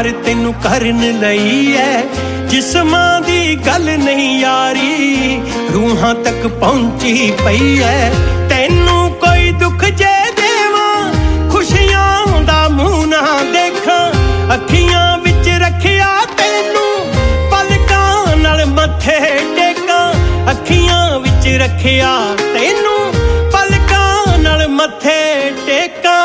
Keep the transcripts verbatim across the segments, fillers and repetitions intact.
प्यार तेनू करन लई है जिस्मां दी गल नहीं यारी रूहां तक पहुंची पई है तेनू कोई दुख जे देवां खुशियां दा मुंह ना देखा अखियां विच रखिया तेनू पलकां नाल मथे टेका अखियां विच रखिया तेनू पलकां नाल मथे टेका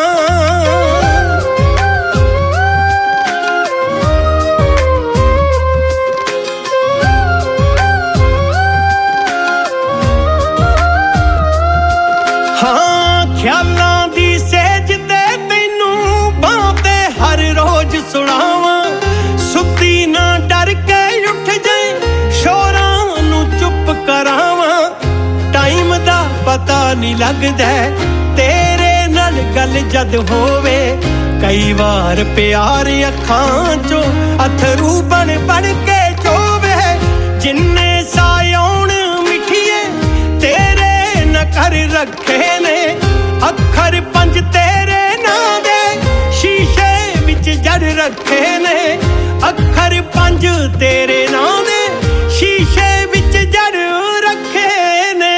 ख्यालां दी सेज ते तैनू बातें हर रोज सुनावां सुत्ती ना डर के उठ जाए शोरां नू चुप करावां टाइम दा पता नहीं लगदा तेरे नाल गल जद होवे कई बार प्यार अखां चों अथरू बन बन के चोवे जिन्ने सायोण मिठिए तेरे न कर रखे ने अखर पंज तेरे नां दे शीशे विच जड़ रखे ने अखर पंज तेरे नां दे शीशे विच जड़ रखे ने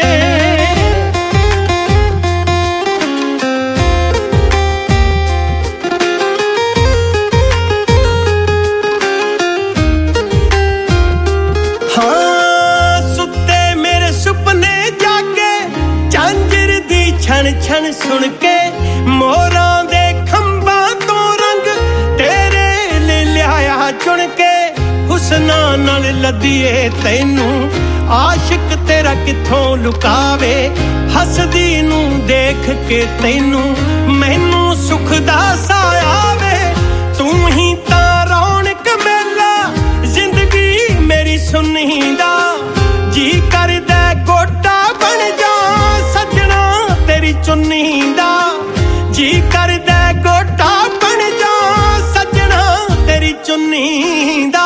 हाँ सुते मेरे सुपने जागे झांझर दी छन छन सुन के मोरां दे खंबां तो रंग तेरे ले लिया चुन के हुस्ना नाल लदिए तैनू आशिक तेरा किथों लुकावे हसदी नू देख के तैनू मैनू सुख दा साया वे तू ही तां रौनक मेला जिंदगी मेरी सुनी दा जी करदा गोटा बन जा सजना तेरी चुन्नी दा जी करदा गोटा बन जा सजना तेरी चुन्नी दा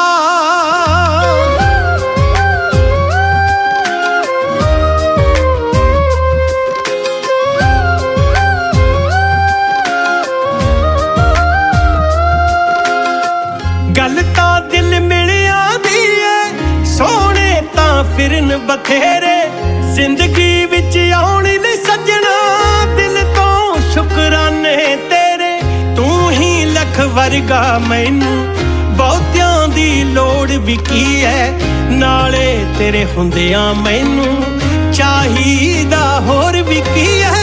गल तां दिल मिलिया दी है सोहणे तां फिरन बथेरे जिंदगी विच आउण लई सजना दिल तो शुकराने तेरे तू ही लख वर्गा मैनू बहुतियां दी लोड़ भी की है नाले तेरे हुंदियां मैनू चाहिदा होर भी की है